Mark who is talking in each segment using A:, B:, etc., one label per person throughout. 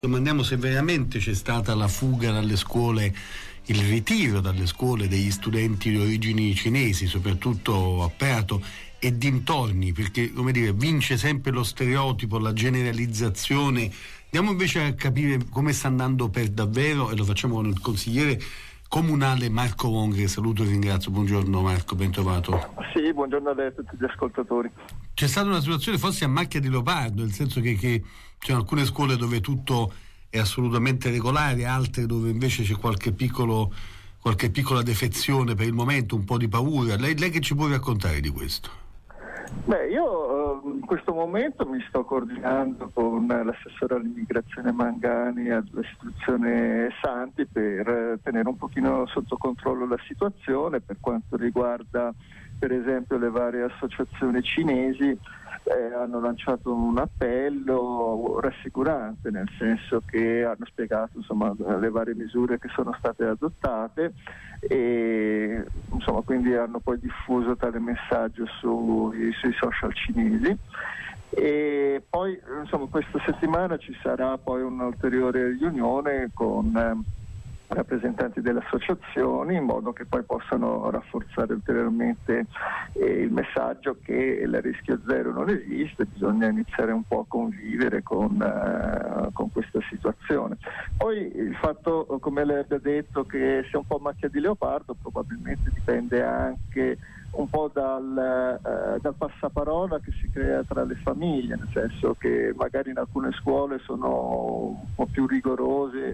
A: Domandiamo se veramente c'è stata la fuga dalle scuole, il ritiro dalle scuole degli studenti di origini cinesi, soprattutto a Prato e dintorni, perché, come dire, vince sempre lo stereotipo, la generalizzazione. Andiamo invece a capire come sta andando per davvero, e lo facciamo con il consigliere comunale Marco Wong, che saluto e ringrazio. Buongiorno Marco, ben trovato.
B: Sì, buongiorno a lei e a tutti gli ascoltatori.
A: C'è stata una situazione forse a macchia di leopardo, nel senso che ci sono alcune scuole dove tutto è assolutamente regolare, altre dove invece c'è qualche piccola defezione per il momento, un po' di paura. Lei che ci può raccontare di questo?
B: Beh, io in questo momento mi sto coordinando con l'assessore all'immigrazione Mangani e all'istituzione Santi per tenere un pochino sotto controllo la situazione per quanto riguarda per esempio le varie associazioni cinesi. Hanno lanciato un appello rassicurante, nel senso che hanno spiegato le varie misure che sono state adottate e quindi hanno poi diffuso tale messaggio sui social cinesi. E poi questa settimana ci sarà poi un'ulteriore riunione con rappresentanti delle associazioni, in modo che poi possano rafforzare ulteriormente il messaggio che il rischio zero non esiste, bisogna iniziare un po' a convivere con questa situazione. Poi il fatto, come lei abbia detto, che sia un po' macchia di leopardo probabilmente dipende anche un po' dal passaparola che si crea tra le famiglie, nel senso che magari in alcune scuole sono un po' più rigorose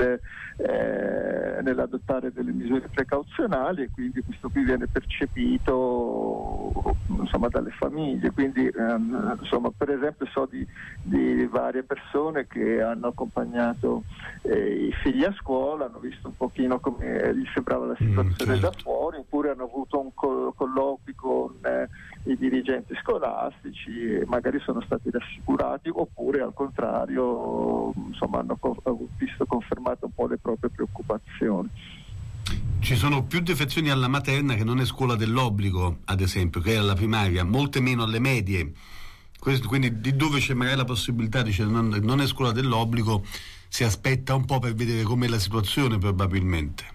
B: nell'adottare delle misure precauzionali e quindi questo qui viene percepito dalle famiglie. Quindi per esempio so di varie persone che hanno accompagnato i figli a scuola, hanno visto un pochino come gli sembrava la situazione da fuori, oppure hanno avuto un colloqui con i dirigenti scolastici e magari sono stati rassicurati, oppure al contrario hanno visto confermate un po' le proprie preoccupazioni.
A: Ci sono più defezioni alla materna, che non è scuola dell'obbligo, ad esempio, che è alla primaria, molte meno alle medie. Quindi di dove c'è magari la possibilità di non è scuola dell'obbligo, si aspetta un po' per vedere com'è la situazione probabilmente.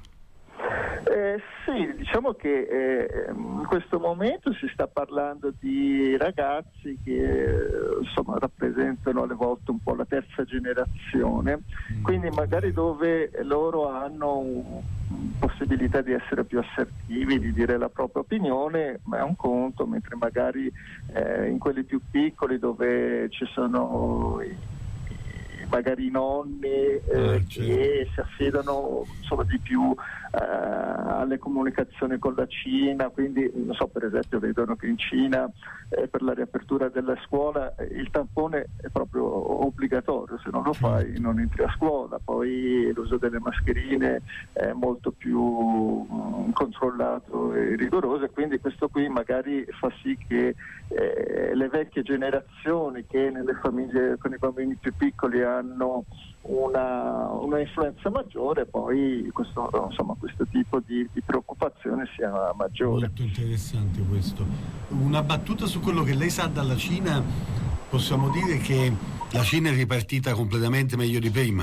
B: Sì, diciamo che in questo momento si sta parlando di ragazzi che rappresentano alle volte un po' la terza generazione, quindi magari dove loro hanno possibilità di essere più assertivi, di dire la propria opinione, ma è un conto, mentre magari in quelli più piccoli dove ci sono magari i nonni che si affidano di più alle comunicazioni con la Cina, quindi per esempio vedono che in Cina per la riapertura della scuola il tampone è proprio obbligatorio, se non lo fai non entri a scuola, poi l'uso delle mascherine è molto più controllato e rigoroso, e quindi questo qui magari fa sì che le vecchie generazioni che nelle famiglie con i bambini più piccoli hanno una influenza maggiore, poi questo tipo di preoccupazione sia maggiore.
A: Molto interessante questo. Una battuta su quello che lei sa dalla Cina: possiamo dire che la Cina è ripartita completamente meglio di prima?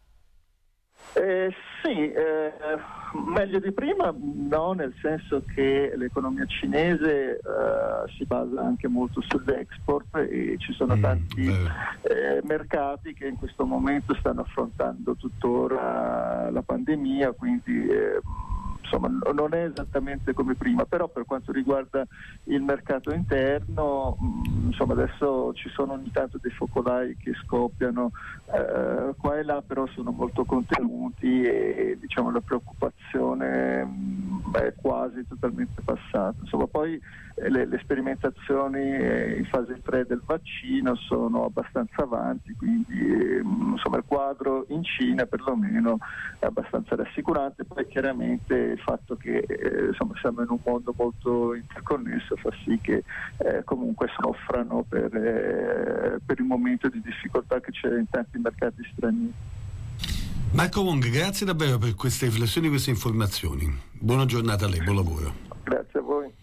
B: Sì, meglio di prima no, nel senso che l'economia cinese si basa anche molto sull'export e ci sono tanti mercati che in questo momento stanno affrontando tuttora la pandemia, quindi non è esattamente come prima, però per quanto riguarda il mercato interno adesso ci sono ogni tanto dei focolai che scoppiano qua e là, però sono molto contenuti e la preoccupazione è quasi totalmente passata. Poi le sperimentazioni in fase 3 del vaccino sono abbastanza avanti, quindi il quadro in Cina perlomeno è abbastanza rassicurante. Poi chiaramente il fatto che siamo in un mondo molto interconnesso fa sì che comunque soffrano per il momento di difficoltà che c'è in tanti mercati stranieri.
A: Marco Wong, grazie davvero per queste riflessioni, queste informazioni. Buona giornata a lei, buon lavoro.